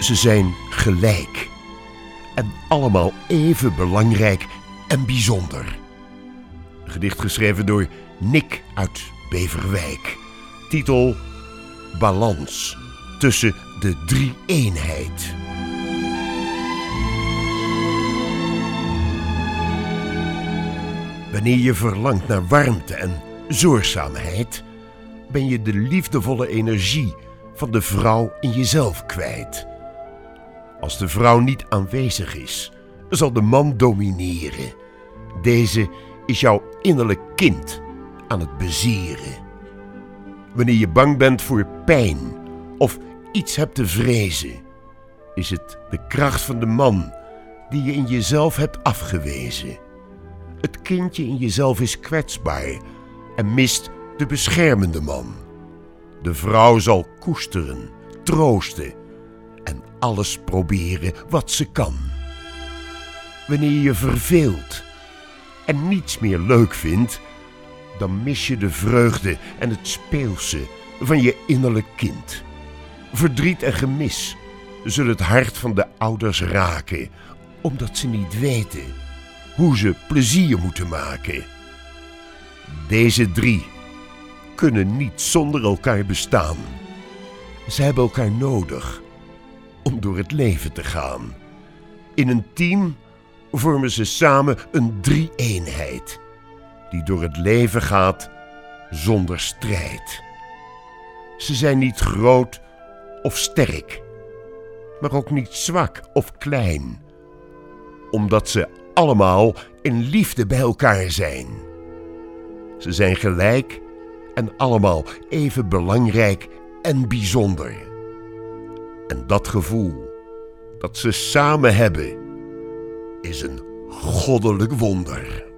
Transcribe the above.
Ze zijn gelijk en allemaal even belangrijk en bijzonder. Een gedicht geschreven door Nick uit Beverwijk. Titel: Balans tussen de drie-eenheid. Wanneer je verlangt naar warmte en zorgzaamheid, ben je de liefdevolle energie van de vrouw in jezelf kwijt. Als de vrouw niet aanwezig is, zal de man domineren. Deze is jouw innerlijk kind aan het bezieren. Wanneer je bang bent voor pijn of iets hebt te vrezen, is het de kracht van de man die je in jezelf hebt afgewezen. Het kindje in jezelf is kwetsbaar en mist de beschermende man. De vrouw zal koesteren, troosten en alles proberen wat ze kan. Wanneer je je verveelt en niets meer leuk vindt, dan mis je de vreugde en het speelse van je innerlijk kind. Verdriet en gemis zullen het hart van de ouders raken, omdat ze niet weten hoe ze plezier moeten maken. Deze drie kunnen niet zonder elkaar bestaan. Ze hebben elkaar nodig om door het leven te gaan. In een team vormen ze samen een drie-eenheid die door het leven gaat zonder strijd. Ze zijn niet groot of sterk, maar ook niet zwak of klein, omdat ze allemaal in liefde bij elkaar zijn. Ze zijn gelijk en allemaal even belangrijk en bijzonder. En dat gevoel dat ze samen hebben, is een goddelijk wonder.